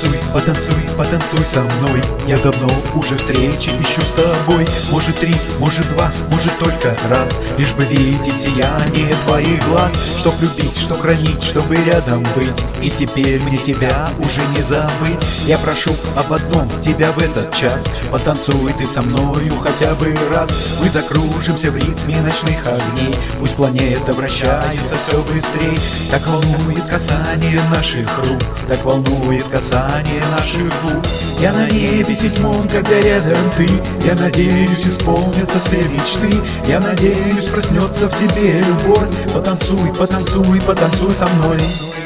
Потанцуй, потанцуй, потанцуй со мной. Я давно уже встречи ищу с тобой. Может 3, может 2, может только раз. Лишь бы видеть сияние твоих глаз. Чтоб любить, чтоб хранить, чтобы рядом быть. И теперь мне тебя уже не забыть. Я прошу об одном тебя в этот час. Потанцуй ты со мною хотя бы раз. Мы закружимся в ритме ночных огней. Пусть планета вращается все быстрей. Так волнует касание наших рук, так волнует касание наших губ. Я на небе седьмом, когда рядом ты. Я надеюсь, исполнятся все мечты. Я надеюсь, проснется в тебе любовь. Потанцуй, потанцуй, потанцуй со мной.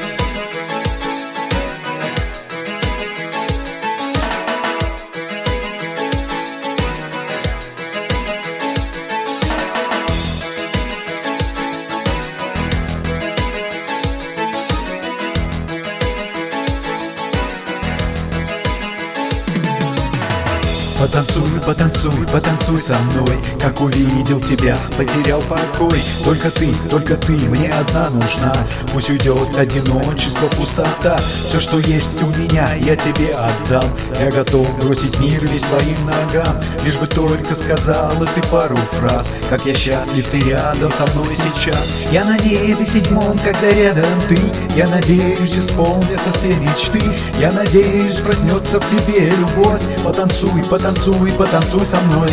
Потанцуй, потанцуй, потанцуй со мной. Как увидел тебя, потерял покой. Только ты, мне одна нужна. Пусть уйдет одиночество, пустота. Все, что есть у меня, я тебе отдам. Я готов бросить мир весь твоим ногам. Лишь бы только сказала ты пару фраз. Как я счастлив, ты рядом со мной сейчас. Я на небе седьмом, когда рядом ты. Я надеюсь, исполнятся все мечты. Я надеюсь, проснется в тебе любовь. Потанцуй, потанцуй, потанцуй со мной.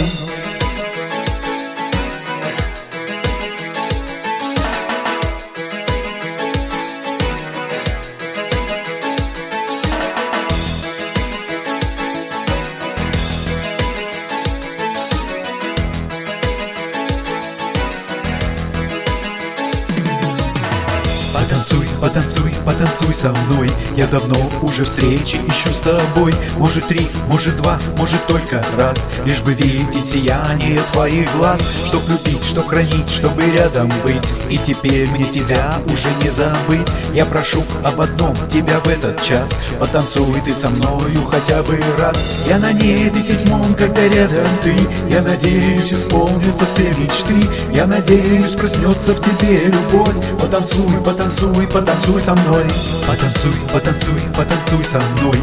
Потанцуй, потанцуй, потанцуй со мной. Я давно уже встречи ищу с тобой. Может 3, может 2, может только раз. Лишь бы видеть сияние твоих глаз. Чтоб любить, чтоб хранить, чтобы рядом быть. И теперь мне тебя уже не забыть. Я прошу об одном тебя в этот час. Потанцуй ты со мною хотя бы раз. Я на небе седьмом, когда рядом ты. Я надеюсь, исполнятся все мечты. Я надеюсь, проснется в тебе любовь. Потанцуй, потанцуй, потанцуй со мной. Потанцуй, потанцуй, потанцуй со мной.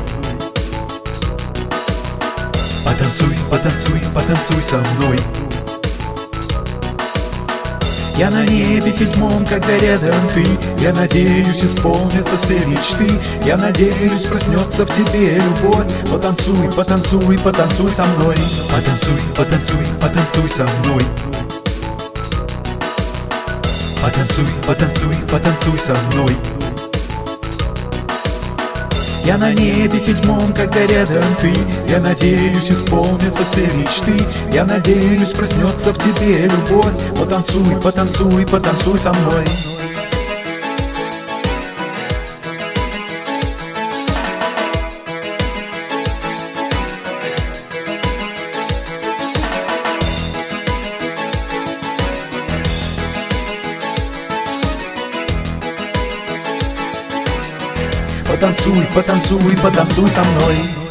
Потанцуй, потанцуй, потанцуй со мной. Я на небе седьмом, когда рядом ты. Я надеюсь, исполнятся все мечты. Я надеюсь, проснется в тебе любовь. Потанцуй, потанцуй, потанцуй со мной. Потанцуй, потанцуй, потанцуй со мной. Потанцуй, потанцуй, потанцуй со мной. Я на небе седьмом, когда рядом ты. Я надеюсь, исполнятся все мечты. Я надеюсь, проснется в тебе любовь. Потанцуй, потанцуй, потанцуй со мной. Потанцуй, потанцуй, потанцуй со мной.